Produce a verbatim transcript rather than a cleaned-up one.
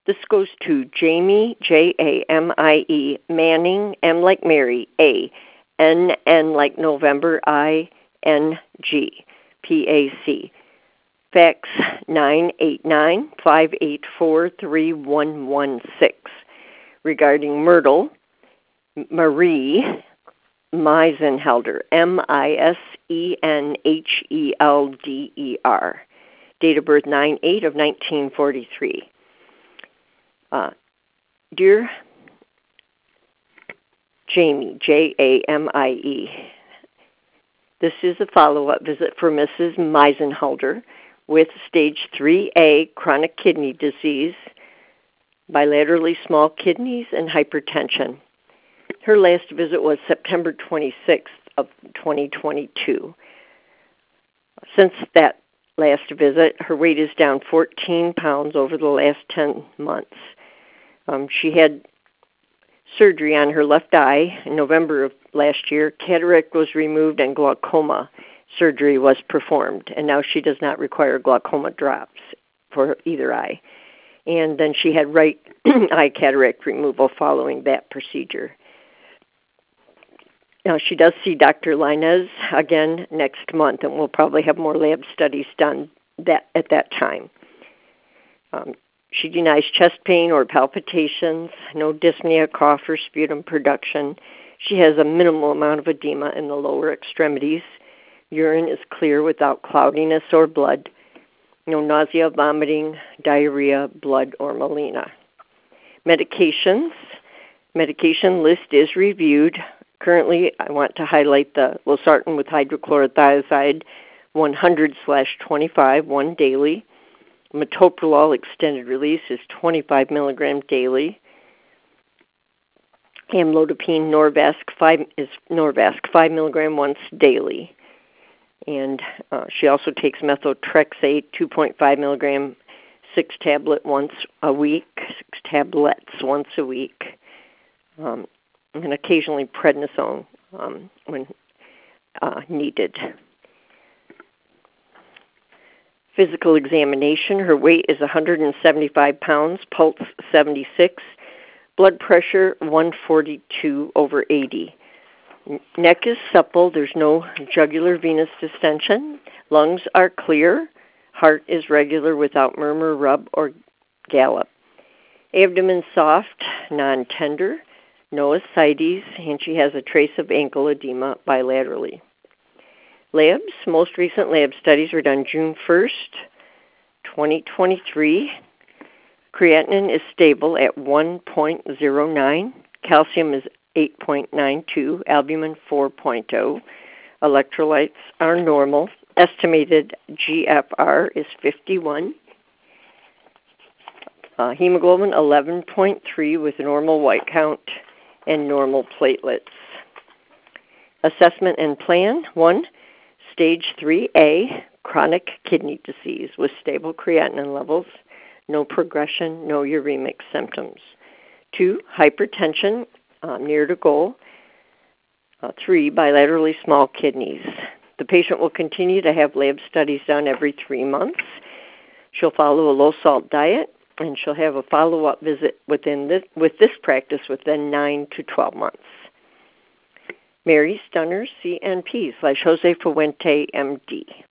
This goes to Jamie, J A M I E, Manning, M like Mary, A, N, N like November, I, N, G, P A C. Fax nine eight nine, five eight four, three one one six. Regarding Myrtle, Marie Meisenhelder, M I S E N H E L D E R. Date of birth nine eight of nineteen forty-three. Uh, dear Jamie, J A M I E, this is a follow-up visit for Missus Meisenhelder with stage three A chronic kidney disease, bilaterally small kidneys, and hypertension. Her last visit was September twenty-sixth of twenty twenty-two. Since that last visit, her weight is down fourteen pounds over the last ten months. Um, she had surgery on her left eye in November of last year. Cataract was removed and glaucoma surgery was performed, and now she does not require glaucoma drops for either eye. And then she had right eye cataract removal following that procedure. Now, she does see Doctor Linez again next month, and we'll probably have more lab studies done that at that time. Um, she denies chest pain or palpitations, no dyspnea, cough, or sputum production. She has a minimal amount of edema in the lower extremities. Urine is clear without cloudiness or blood. No nausea, vomiting, diarrhea, blood, or melena. Medications. Medication list is reviewed. Currently, I want to highlight the losartan with hydrochlorothiazide one hundred slash twenty-five, one daily. Metoprolol extended release is twenty-five milligrams daily. Amlodipine Norvasc five is Norvasc five milligrams once daily. And uh, she also takes methotrexate two point five milligrams, six tablet once a week, six tablets once a week, um, and occasionally prednisone um, when uh, needed. Physical examination, her weight is one hundred seventy-five pounds, pulse seventy-six, blood pressure one forty-two over eighty. Neck is supple, there's no jugular venous distension. Lungs are clear. Heart is regular without murmur, rub, or gallop. Abdomen soft, non-tender, no ascites, and she has a trace of ankle edema bilaterally. Labs, most recent lab studies were done June first, twenty twenty-three. Creatinine is stable at one point zero nine. Calcium is eight point nine two. Albumin four point zero. Electrolytes are normal. Estimated G F R is fifty-one. Uh, hemoglobin eleven point three with normal white count and normal platelets. Assessment and plan. One, stage three A, chronic kidney disease with stable creatinine levels, no progression, no uremic symptoms. Two, hypertension, uh, near to goal. Uh, three, bilaterally small kidneys. The patient will continue to have lab studies done every three months. She'll follow a low-salt diet, and she'll have a follow-up visit within this, with this practice within nine to twelve months. Mary Stunner, C N P, slash Jose Fuente, M D.